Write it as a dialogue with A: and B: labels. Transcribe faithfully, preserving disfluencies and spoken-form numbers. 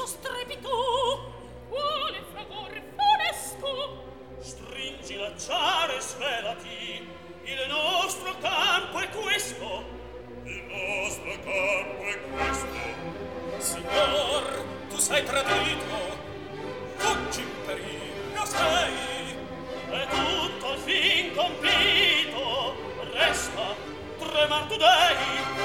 A: impiccio strepito. Quale fragore funesto!
B: Stringi l'acciare, svelati, il nostro campo è questo. Il nostro campo è questo.
C: Signor, tu sei tradito, fuggi in periglio sei.
B: È tutto al fin compito, resta, tremar tu dei.